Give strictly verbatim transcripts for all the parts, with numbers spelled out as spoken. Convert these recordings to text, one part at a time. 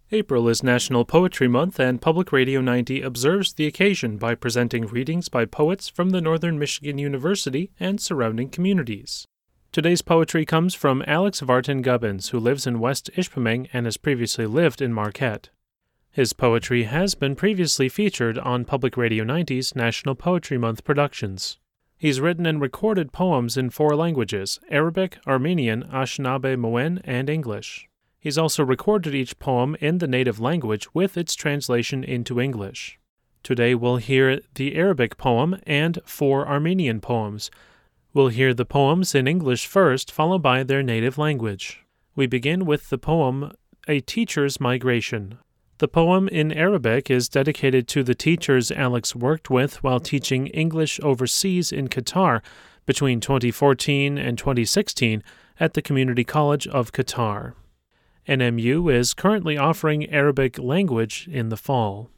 April is National Poetry Month, and Public Radio ninety observes the occasion by presenting readings by poets from the Northern Michigan University and surrounding communities. Today's poetry comes from Alex Vartan Gubbins, who lives in West Ishpeming and has previously lived in Marquette. His poetry has been previously featured on Public Radio ninety's National Poetry Month productions. He's written and recorded poems in four languages: Arabic, Armenian, Anishinaabe Moen, and English. He's also recorded each poem in the native language with its translation into English. Today we'll hear the Arabic poem and four Armenian poems. We'll hear the poems in English first, followed by their native language. We begin with the poem A Teacher's Migration. The poem in Arabic is dedicated to the teachers Alex worked with while teaching English overseas in Qatar between twenty fourteen and twenty sixteen at the Community College of Qatar. N M U is currently offering Arabic language in the fall.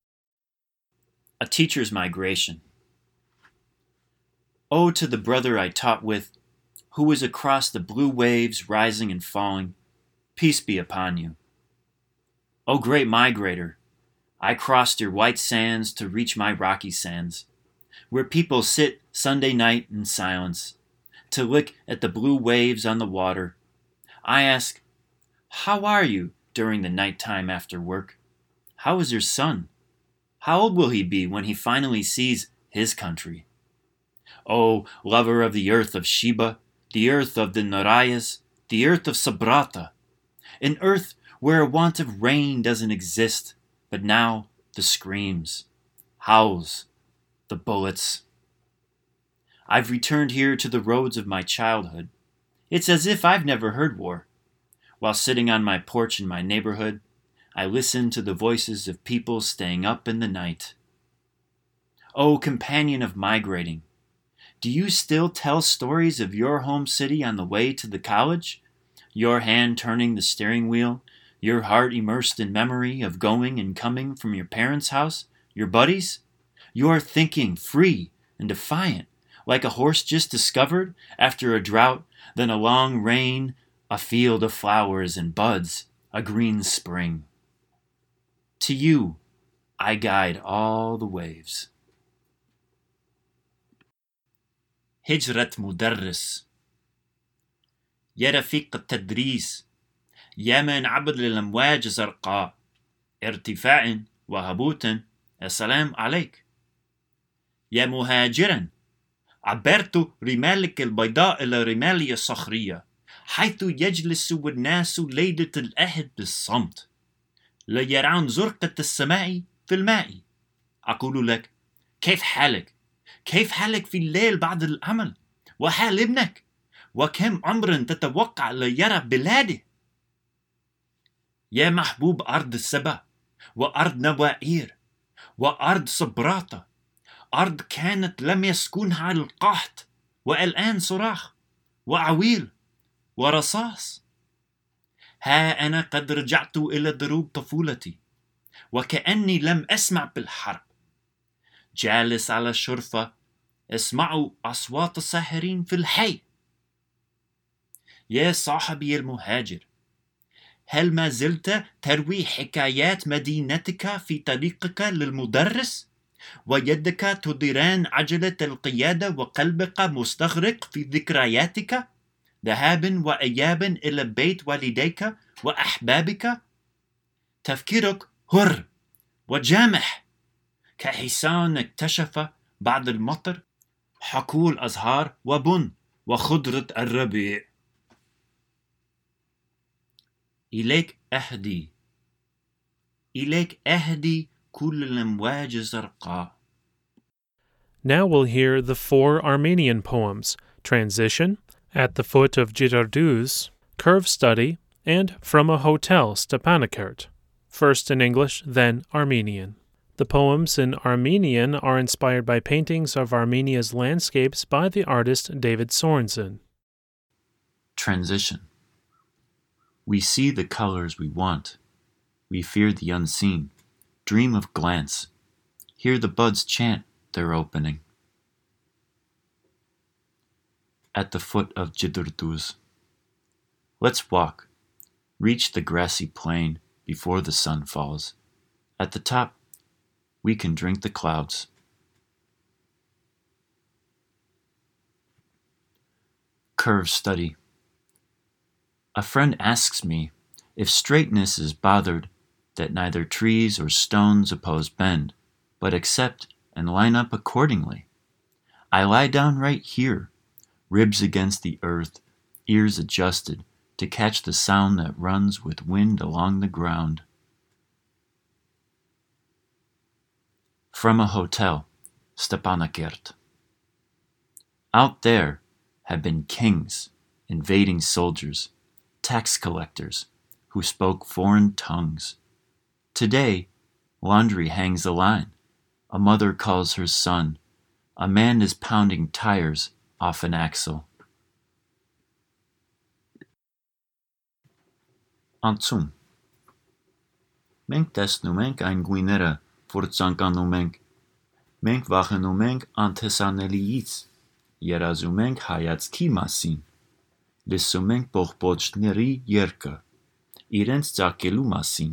A Teacher's Migration. Oh, to the brother I taught with, who was across the blue waves rising and falling, peace be upon you. Oh, great migrator, I crossed your white sands to reach my rocky sands, where people sit Sunday night in silence, to look at the blue waves on the water. I ask, how are you during the night time after work? How is your son? How old will he be when he finally sees his country? Oh, lover of the earth of Sheba, the earth of the Narayas, the earth of Sabrata, an earth where a want of rain doesn't exist, but now the screams, howls, the bullets. I've returned here to the roads of my childhood. It's as if I've never heard war. While sitting on my porch in my neighborhood, I listen to the voices of people staying up in the night. Oh, companion of migrating, do you still tell stories of your home city on the way to the college? Your hand turning the steering wheel, your heart immersed in memory of going and coming from your parents' house, your buddies? You are thinking free and defiant, like a horse just discovered after a drought, then a long rain, a field of flowers and buds, a green spring. To you, I guide all the waves. هجرة مدرس. يا رفيق التدريس، يا من عبر للأمواج زرقاء، ارتفاع وهبوط، السلام عليك. يا مهاجرا، عبرت رمالك البيضاء إلى رمالي الصخرية، حيث يجلس الناس ليلة الأحد بالصمت، لا يرون زرقة السماء في الماء. أقول لك، كيف حالك؟ كيف حالك في الليل بعد العمل؟ وحال ابنك؟ وكم عمر تتوقع ليرى بلاده؟ يا محبوب أرض السبا، وأرض نواعير، وأرض صبراطة، أرض كانت لم يسكنها القحط، والآن صراخ وعويل ورصاص. ها أنا قد رجعت إلى دروب طفولتي، وكأني لم أسمع بالحرب. جالس على الشرفة اسمع أصوات الساحرين في الحي. يا صاحبي المهاجر، هل ما زلت تروي حكايات مدينتك في طريقك للمدرس؟ ويدك تديران عجلة القيادة وقلبك مستغرق في ذكرياتك؟ ذهاب وإياب إلى بيت والديك وأحبابك؟ تفكيرك هر وجامح كحصان اكتشف بعد المطر حقول أزهار وبن وخضرة الربيع. إليك أهدي، إليك أهدي كل الأمواج الزرقاء. Now we'll hear the four Armenian poems, Transition, At the Foot of Girarduz, Curve Study, and From a Hotel, Stepanakert, first in English, then Armenian. The poems in Armenian are inspired by paintings of Armenia's landscapes by the artist David Sorensen. Transition. We see the colors we want. We fear the unseen. Dream of glance. Hear the buds chant their opening. At the foot of Girarduz. Let's walk. Reach the grassy plain. before the sun falls. At the top, we can drink the clouds. Curve study. A friend asks me if straightness is bothered, that neither trees or stones oppose bend, but accept and line up accordingly. I lie down right here, ribs against the earth, ears adjusted to catch the sound that runs with wind along the ground. From a hotel, Stepanakert. Out there have been kings, invading soldiers, tax collectors who spoke foreign tongues. Today, laundry hangs a line. A mother calls her son. A man is pounding tires off an axle. Անցում. Մենք տեսնում ենք այն գույները, որ ցանկանում ենք. Մենք վախենում ենք անտեսանելիից, երազում ենք հայացքի մասին, լսում ենք բողբոջների երգը, իրենց ծակելու մասին.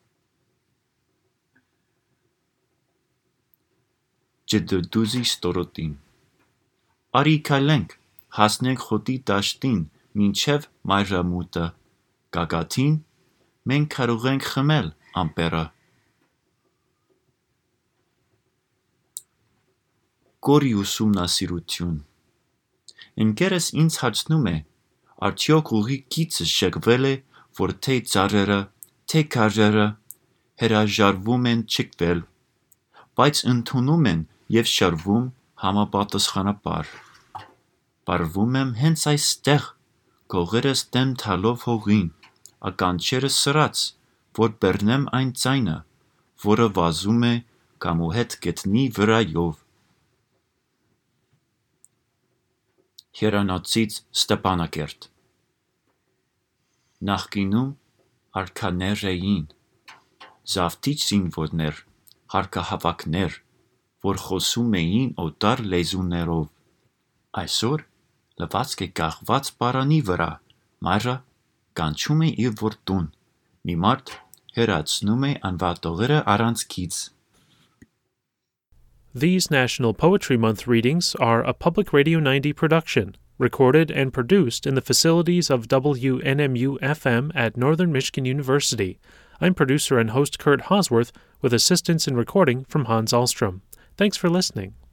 Ջդդուզի ստորոտին. Արի քայլենք, հասնենք խոտի դաշտին, մինչև մայրամուտը, գագաթին, մենք կարող ենք խմել ամպերը. Գորի ուսումնասիրություն. Ընկերս ինձ հարցնում է, արդյոք ուղի գիծը շեղվել է, որ թե ծառերը, թե քարերը հրաժարվում են չքվել, բայց ընդունում են և շարվում համապատասխանաբար. Պարվում եմ հենց այստեղ, կողերս դեմ թալով հողին, ականջերս սրած, որ բեռնեմ այն ձայնը, որը վազում է կամ ու հետ գետնի վրայով. Հյուրանոցից Ստեփանակերտ. Նախկինում արքաներ էին, զավթիչ զինվորներ, հարկահավաքներ, որ խոսում էին օտար լեզուներով. Այսօր լվացք է կախված պարանի վրա, մայրը կանչում է իր որդուն, մի մարդ հեռացնում է անվատողերը առանց գիծ. These National Poetry Month readings are a Public Radio ninety production, recorded and produced in the facilities of W N M U F M at Northern Michigan University. I'm producer and host Kurt Hosworth, with assistance in recording from Hans Ahlstrom. Thanks for listening.